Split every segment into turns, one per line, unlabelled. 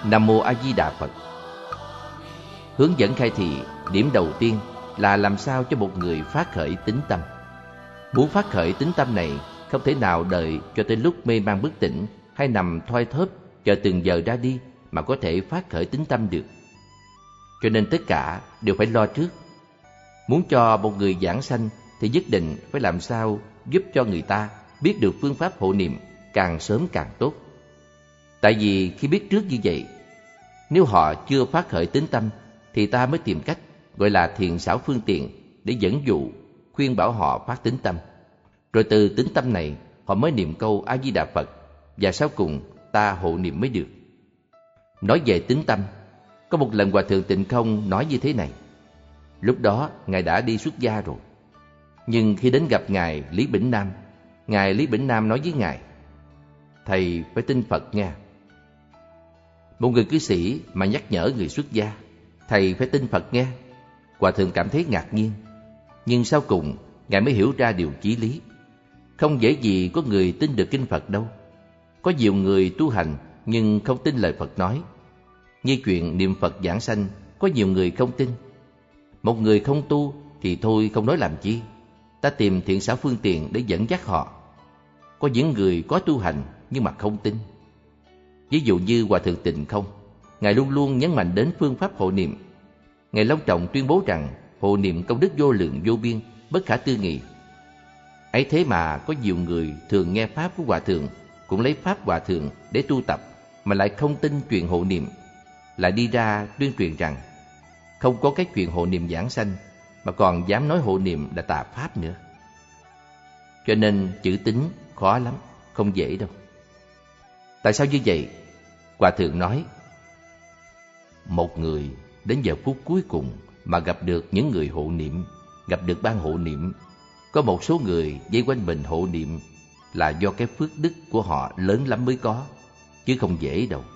Nam Mô A Di Đà Phật. Hướng dẫn khai thị, điểm đầu tiên là làm sao cho một người phát khởi tín tâm. Muốn phát khởi tín tâm này, không thể nào đợi cho tới lúc mê man bất tỉnh hay nằm thoi thóp chờ từng giờ ra đi mà có thể phát khởi tín tâm được. Cho nên tất cả đều phải lo trước. Muốn cho một người giảng sanh thì nhất định phải làm sao giúp cho người ta biết được phương pháp hộ niệm càng sớm càng tốt. Tại vì khi biết trước như vậy, nếu họ chưa phát khởi tín tâm thì ta mới tìm cách gọi là thiện xảo phương tiện để dẫn dụ, khuyên bảo họ phát tín tâm. Rồi từ tín tâm này họ mới niệm câu A Di Đà Phật, và sau cùng ta hộ niệm mới được. Nói về tín tâm, có một lần Hòa Thượng Tịnh Không nói như thế này. Lúc đó Ngài đã đi xuất gia rồi, nhưng khi đến gặp Ngài Lý Bỉnh Nam, Ngài Lý Bỉnh Nam nói với Ngài: Thầy phải tin Phật nha. Một người cư sĩ mà nhắc nhở người xuất gia: Thầy phải tin Phật nghe. Hòa Thượng cảm thấy ngạc nhiên, nhưng sau cùng Ngài mới hiểu ra điều chí lý. Không dễ gì có người tin được kinh Phật đâu. Có nhiều người tu hành nhưng không tin lời Phật nói. Như chuyện niệm Phật giảng sanh, có nhiều người không tin. Một người không tu thì thôi không nói làm chi, ta tìm thiện xảo phương tiện để dẫn dắt họ. Có những người có tu hành nhưng mà không tin. Ví dụ như Hòa Thượng Tịnh Không, Ngài luôn luôn nhấn mạnh đến phương pháp hộ niệm. Ngài long trọng tuyên bố rằng hộ niệm công đức vô lượng vô biên, bất khả tư nghị. Ấy thế mà có nhiều người thường nghe pháp của Hòa Thượng, cũng lấy pháp Hòa Thượng để tu tập, mà lại không tin chuyện hộ niệm, lại đi ra tuyên truyền rằng không có cái chuyện hộ niệm giảng sanh, mà còn dám nói hộ niệm là tà pháp nữa. Cho nên chữ tín khó lắm, không dễ đâu. Tại sao như vậy? Hòa Thượng nói, một người đến giờ phút cuối cùng mà gặp được những người hộ niệm, gặp được ban hộ niệm, có một số người vây quanh mình hộ niệm, là do cái phước đức của họ lớn lắm mới có, chứ không dễ đâu.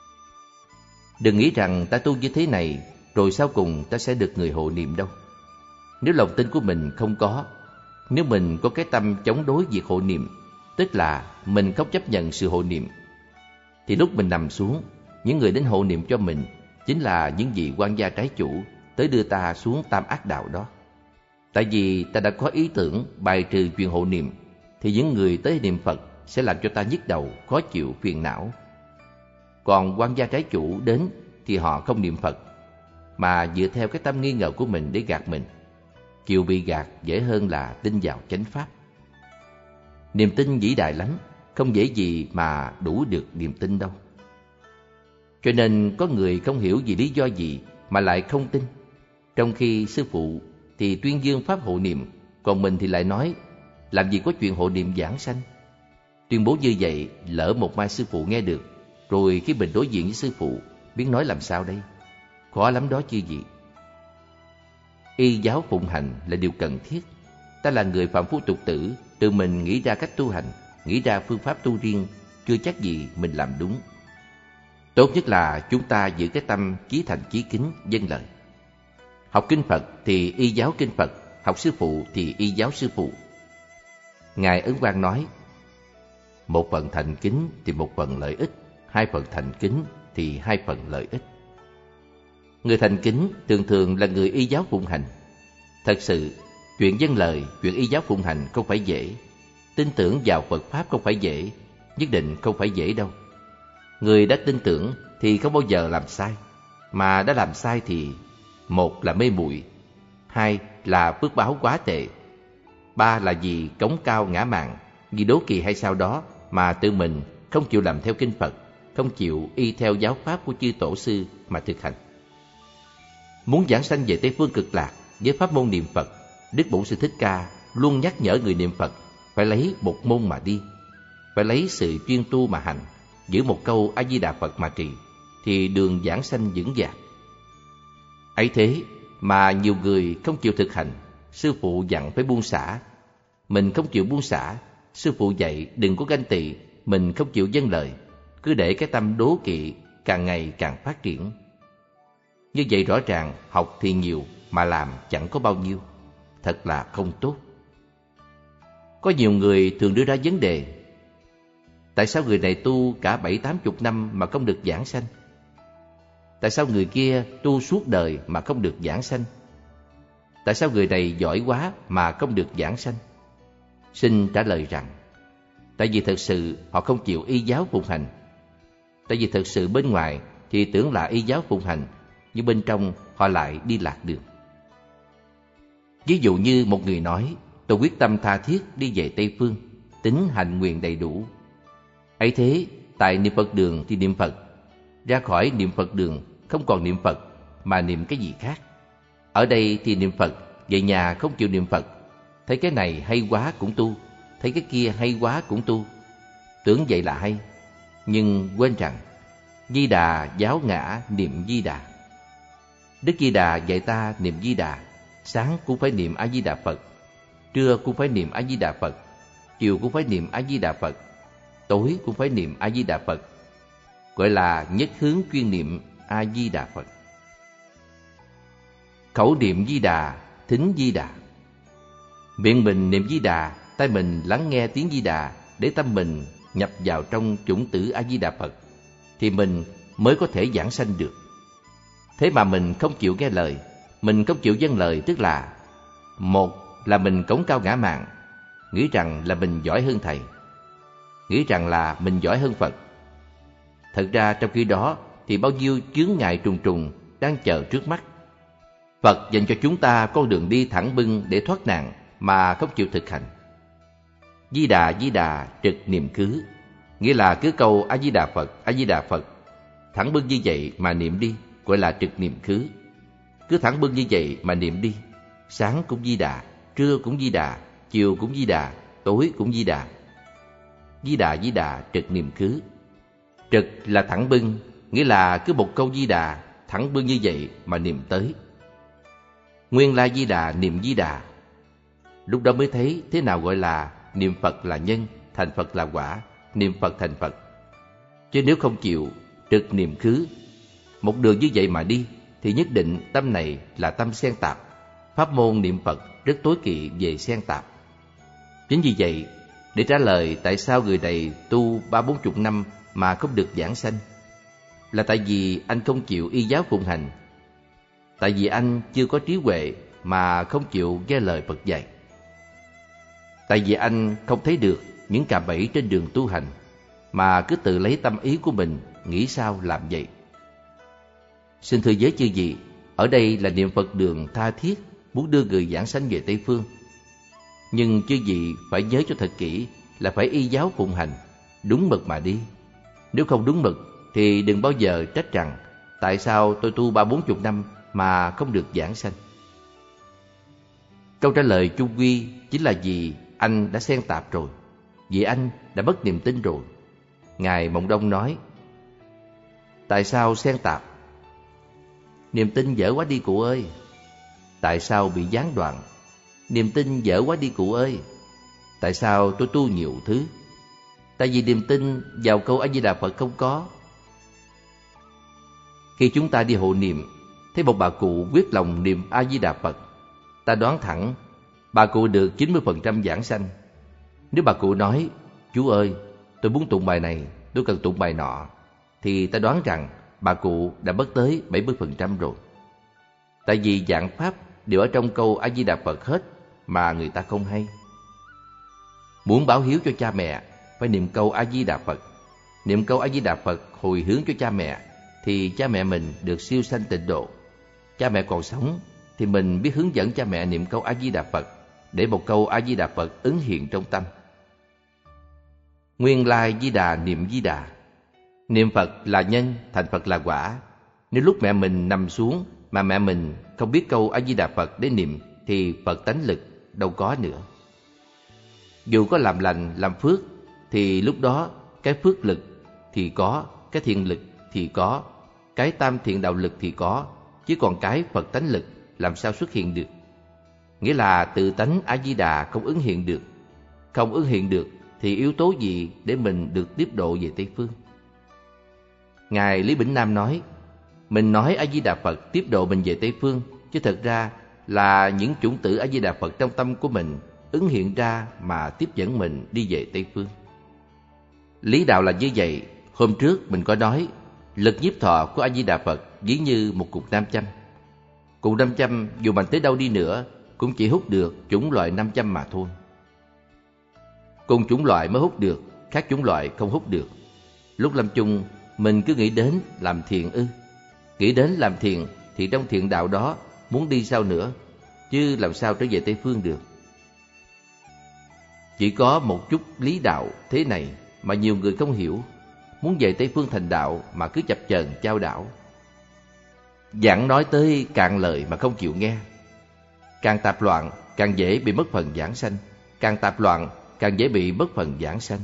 Đừng nghĩ rằng ta tu như thế này rồi sau cùng ta sẽ được người hộ niệm đâu. Nếu lòng tin của mình không có, nếu mình có cái tâm chống đối việc hộ niệm, tức là mình không chấp nhận sự hộ niệm, thì lúc mình nằm xuống, những người đến hộ niệm cho mình chính là những vị quan gia trái chủ tới đưa ta xuống tam ác đạo đó. Tại vì ta đã có ý tưởng bài trừ chuyện hộ niệm, thì những người tới niệm Phật sẽ làm cho ta nhức đầu, khó chịu, phiền não. Còn quan gia trái chủ đến thì họ không niệm Phật, mà dựa theo cái tâm nghi ngờ của mình để gạt mình. Chịu bị gạt dễ hơn là tin vào chánh pháp. Niềm tin vĩ đại lắm, không dễ gì mà đủ được niềm tin đâu. Cho nên có người không hiểu vì lý do gì mà lại không tin. Trong khi sư phụ thì tuyên dương pháp hộ niệm, còn mình thì lại nói làm gì có chuyện hộ niệm giảng sanh. Tuyên bố như vậy, lỡ một mai sư phụ nghe được, rồi khi mình đối diện với sư phụ, biết nói làm sao đây? Khó lắm đó chứ gì. Y giáo phụng hành là điều cần thiết. Ta là người phàm phu tục tử, tự mình nghĩ ra cách tu hành, nghĩ ra phương pháp tu riêng, chưa chắc gì mình làm đúng. Tốt nhất là chúng ta giữ cái tâm chí thành chí kính, vâng lời. Học kinh Phật thì y giáo kinh Phật, học sư phụ thì y giáo sư phụ. Ngài Ấn Quang nói, một phần thành kính thì một phần lợi ích, hai phần thành kính thì hai phần lợi ích. Người thành kính thường thường là người y giáo phụng hành. Thật sự, chuyện vâng lời, chuyện y giáo phụng hành không phải dễ. Tin tưởng vào Phật Pháp không phải dễ, nhất định không phải dễ đâu. Người đã tin tưởng thì không bao giờ làm sai, mà đã làm sai thì một là mê muội, hai là phước báo quá tệ, ba là vì cống cao ngã mạn, vì đố kỵ hay sao đó mà tự mình không chịu làm theo kinh Phật, không chịu y theo giáo pháp của chư tổ sư mà thực hành. Muốn giảng sanh về Tây Phương Cực Lạc với pháp môn niệm Phật, Đức Bổn Sư Thích Ca luôn nhắc nhở người niệm Phật phải lấy một môn mà đi, phải lấy sự chuyên tu mà hành, giữ một câu A Di Đà Phật mà trì, thì đường giảng sanh vững vàng. Ấy thế mà nhiều người không chịu thực hành, sư phụ dặn phải buông xả, mình không chịu buông xả. Sư phụ dạy đừng có ganh tị, mình không chịu vâng lời, cứ để cái tâm đố kỵ càng ngày càng phát triển. Như vậy rõ ràng học thì nhiều mà làm chẳng có bao nhiêu, thật là không tốt. Có nhiều người thường đưa ra vấn đề, tại sao người này tu cả 70-80 năm mà không được giảng sanh? Tại sao người kia tu suốt đời mà không được giảng sanh? Tại sao người này giỏi quá mà không được giảng sanh? Xin trả lời rằng, tại vì thật sự họ không chịu y giáo phụng hành. Tại vì thật sự bên ngoài thì tưởng là y giáo phụng hành, nhưng bên trong họ lại đi lạc đường. Ví dụ như một người nói, tôi quyết tâm tha thiết đi về Tây Phương, tín hành nguyện đầy đủ. Ấy thế, tại niệm Phật đường thì niệm Phật, ra khỏi niệm Phật đường không còn niệm Phật mà niệm cái gì khác. Ở đây thì niệm Phật, về nhà không chịu niệm Phật. Thấy cái này hay quá cũng tu, thấy cái kia hay quá cũng tu. Tưởng vậy là hay, nhưng quên rằng Di Đà giáo ngã niệm Di Đà. Đức Di Đà dạy ta niệm Di Đà, sáng cũng phải niệm A Di Đà Phật, trưa cũng phải niệm A Di Đà Phật, chiều cũng phải niệm A Di Đà Phật, tối cũng phải niệm A Di Đà Phật, gọi là nhất hướng chuyên niệm A Di Đà Phật. Khẩu niệm Di Đà, thính Di Đà. Miệng mình niệm Di Đà, tai mình lắng nghe tiếng Di Đà để tâm mình nhập vào trong chủng tử A Di Đà Phật, thì mình mới có thể giảng sanh được. Thế mà mình không chịu nghe lời, mình không chịu vâng lời, tức là một là mình cống cao ngã mạn, nghĩ rằng là mình giỏi hơn thầy, nghĩ rằng là mình giỏi hơn Phật. Thật ra trong khi đó thì bao nhiêu chướng ngại trùng trùng đang chờ trước mắt. Phật dành cho chúng ta con đường đi thẳng bưng để thoát nạn mà không chịu thực hành. Di Đà trực niệm khứ, nghĩa là cứ câu A Di Đà Phật, A Di Đà Phật, thẳng bưng như vậy mà niệm đi, gọi là trực niệm khứ. Cứ thẳng bưng như vậy mà niệm đi, sáng cũng Di Đà, trưa cũng Di Đà, chiều cũng Di Đà, tối cũng Di Đà. Di Đà trực niệm khứ. Trực là thẳng bưng, nghĩa là cứ một câu Di Đà thẳng bưng như vậy mà niệm tới. Nguyên lai Di Đà niệm Di Đà. Lúc đó mới thấy thế nào gọi là niệm Phật là nhân, thành Phật là quả, niệm Phật thành Phật. Chứ nếu không chịu trực niệm khứ, một đường như vậy mà đi, thì nhất định tâm này là tâm xen tạp. Pháp môn niệm Phật rất tối kỵ về xen tạp. Chính vì vậy, để trả lời tại sao người này tu 30-40 năm mà không được giảng sanh, là tại vì anh không chịu y giáo phụng hành. Tại vì anh chưa có trí huệ mà không chịu nghe lời Phật dạy. Tại vì anh không thấy được những cạm bẫy trên đường tu hành, mà cứ tự lấy tâm ý của mình nghĩ sao làm vậy. Xin thưa với chư vị, ở đây là niệm Phật đường tha thiết muốn đưa người giảng sanh về Tây Phương. Nhưng chư vị phải nhớ cho thật kỹ là phải y giáo phụng hành, đúng mực mà đi. Nếu không đúng mực thì đừng bao giờ trách rằng tại sao tôi tu 30-40 năm mà không được giảng sanh. Câu trả lời chung quy chính là vì anh đã xen tạp rồi, vì anh đã mất niềm tin rồi. Ngài Mộng Đông nói, tại sao xen tạp? Niềm tin dở quá đi cụ ơi. Tại sao bị gián đoạn? Niềm tin dở quá đi cụ ơi. Tại sao tôi tu nhiều thứ? Tại vì niềm tin vào câu A Di Đà Phật không có. Khi chúng ta đi hộ niệm, thấy một bà cụ quyết lòng niệm A Di Đà Phật, ta đoán thẳng bà cụ được 90% giảng sanh. Nếu bà cụ nói, chú ơi, tôi muốn tụng bài này, tôi cần tụng bài nọ, thì ta đoán rằng bà cụ đã mất tới 70% rồi. Tại vì vạn pháp đều ở trong câu A Di Đà Phật hết mà người ta không hay. Muốn báo hiếu cho cha mẹ phải niệm câu A Di Đà Phật. Niệm câu A Di Đà Phật hồi hướng cho cha mẹ thì cha mẹ mình được siêu sanh tịnh độ. Cha mẹ còn sống thì mình biết hướng dẫn cha mẹ niệm câu A Di Đà Phật, để một câu A Di Đà Phật ứng hiện trong tâm. Nguyên lai Di Đà niệm Di Đà. Niệm Phật là nhân, thành Phật là quả. Nếu lúc mẹ mình nằm xuống mà mẹ mình không biết câu A Di Đà Phật để niệm thì Phật tánh lực đâu có nữa. Dù có làm lành, làm phước thì lúc đó cái phước lực thì có, cái thiện lực thì có, cái tam thiện đạo lực thì có, chứ còn cái Phật tánh lực làm sao xuất hiện được? Nghĩa là tự tánh A Di Đà không ứng hiện được. Không ứng hiện được thì yếu tố gì để mình được tiếp độ về Tây Phương? Ngài Lý Bỉnh Nam nói, mình nói A Di Đà Phật tiếp độ mình về Tây Phương, chứ thật ra là những chủng tử A Di Đà Phật trong tâm của mình ứng hiện ra mà tiếp dẫn mình đi về Tây Phương. Lý đạo là như vậy. Hôm trước mình có nói, Lực nhiếp thọ của A Di Đà Phật ví như một cục nam châm. Cục nam châm dù mạnh tới đâu đi nữa cũng chỉ hút được chủng loại nam châm mà thôi. Cùng chủng loại mới hút được, khác chủng loại không hút được. Lúc lâm chung mình cứ nghĩ đến làm thiện ư? Nghĩ đến làm thiện thì trong thiện đạo đó muốn đi sao nữa, chứ làm sao trở về Tây Phương được. Chỉ có một chút lý đạo thế này mà nhiều người không hiểu. Muốn về Tây Phương thành đạo mà cứ chập chờn chao đảo. Giảng nói tới cạn lời mà không chịu nghe. Càng tạp loạn càng dễ bị mất phần giảng sanh, càng tạp loạn càng dễ bị mất phần giảng sanh.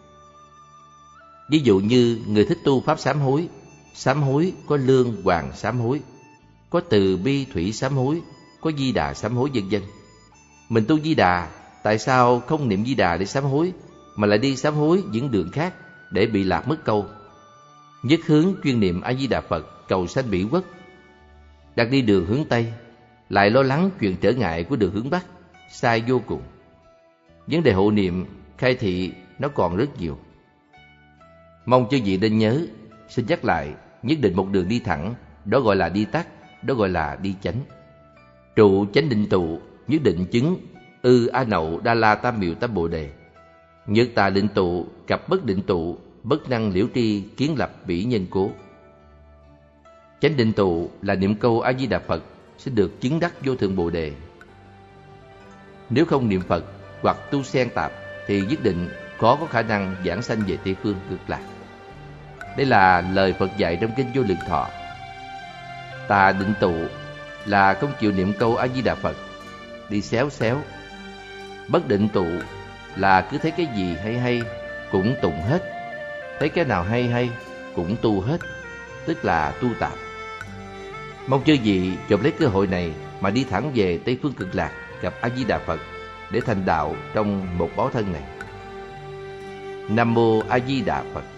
Ví dụ như người thích tu pháp sám hối có lương hoàng sám hối, có từ bi thủy sám hối, có Di Đà sám hối vân vân. Mình tu Di Đà, tại sao không niệm Di Đà để sám hối, mà lại đi sám hối những đường khác để bị lạc mất câu? Nhất hướng chuyên niệm A Di Đà Phật cầu sanh Bỉ Quốc. Đang đi đường hướng Tây, lại lo lắng chuyện trở ngại của đường hướng Bắc, sai vô cùng. Vấn đề hộ niệm, khai thị nó còn rất nhiều. Mong chư vị nên nhớ, xin nhắc lại, nhất định một đường đi thẳng, đó gọi là đi tắt, đó gọi là đi chánh. Trụ chánh định tụ, nhất định chứng, A Nậu Đa La Tam Miệu Tam Bồ Đề. Nhất tà định tụ, cặp bất định tụ, bất năng liễu tri, kiến lập bỉ nhân cố. Chánh định tụ là niệm câu A Di Đà Phật sẽ được chứng đắc vô thượng Bồ Đề. Nếu không niệm Phật hoặc tu xen tạp thì nhất định khó có khả năng giảng sanh về Tây Phương Cực Lạc. Đây là lời Phật dạy trong kinh Vô Lượng Thọ. Tà định tụ là không chịu niệm câu A Di Đà Phật, đi xéo xéo. Bất định tụ là cứ thấy cái gì hay hay cũng tụng hết, thấy cái nào hay hay cũng tu hết, tức là tu tạp. Mong chư vị chộp lấy cơ hội này mà đi thẳng về Tây Phương Cực Lạc gặp A Di Đà Phật để thành đạo trong một báo thân này. Nam mô A Di Đà Phật.